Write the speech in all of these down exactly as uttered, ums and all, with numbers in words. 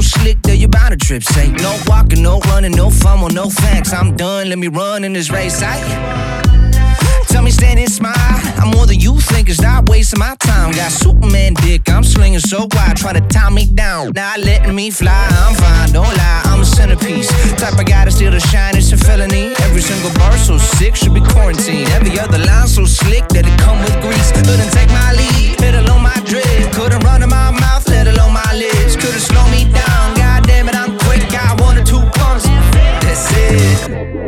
slick that you bound to trip. Say no walking, no running, no fumble, no thanks. I'm done, let me run in this race. I tell me stand and smile. I'm more than you think, it's not wasting my time. Got Superman dick, I'm slinging so wide. Try to tie me down, not letting me fly. I'm fine, don't lie, I'm a centerpiece. Type of guy to steal the shine, it's a felony. Every single bar so sick, should be quarantined. Every other line so slick that it come with grease. Couldn't take my lead, let alone my drip. Couldn't run in my mouth, let alone my lips. Couldn't slow me down, god damn it, I'm quick. Got one or two pumps, that's it.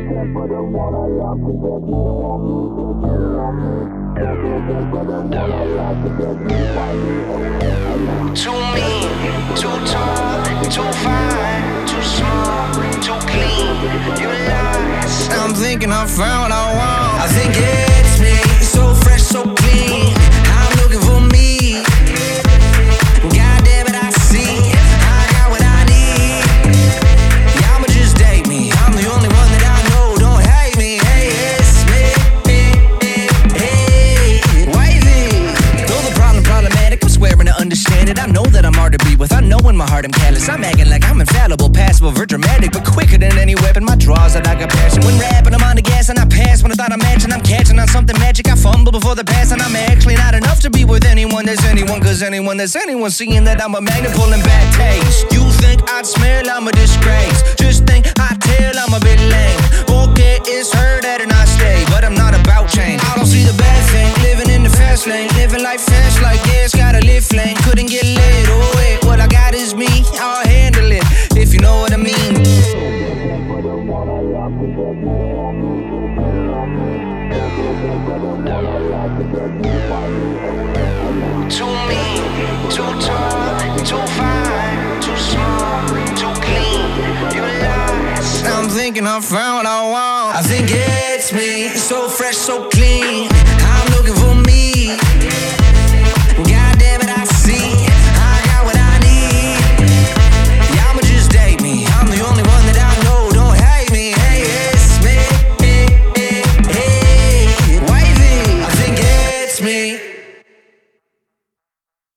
Too mean, too tall, too fine, too small, too clean. You lies. I'm thinking I found what I want. I think it's me, so fresh, so clean. I'm looking for me. God damn it, I see. I got what I need. Yeah, I'ma just date me. I'm the only one that I know. Don't hate me. Hey, it's me. Hey, wavy. Though the problem problematic, I'm swearing to understand it. I know that I'm hard to be with. I know in my heart I'm callous. I'm acting like I'm infallible, passable, very dramatic, but quicker than any weapon. My draws that I got passion. When rapping, I'm on the gas and I pass. When I thought I matching, I'm catching on something magic. I fumble before the pass, and I'm actually not enough to be with anyone that's anyone. Cause anyone that's anyone seeing that I'm a magnet pulling bad taste. You think I'd smell, I'm a disgrace. Just think I tell, I'm a bit lame. Okay, it's her that and I stay, but I'm not about change. I don't see the bad thing, living in the fast lane. Living life fast like yeah, it's got a lift lane. Couldn't get lit, oh wait, what I got is me. I'll handle it, if you know what I mean. Too mean, too tall, too fine, too small, too clean. You lies. I'm thinking I found what I want. I think it's me, so fresh, so clean. I'm looking for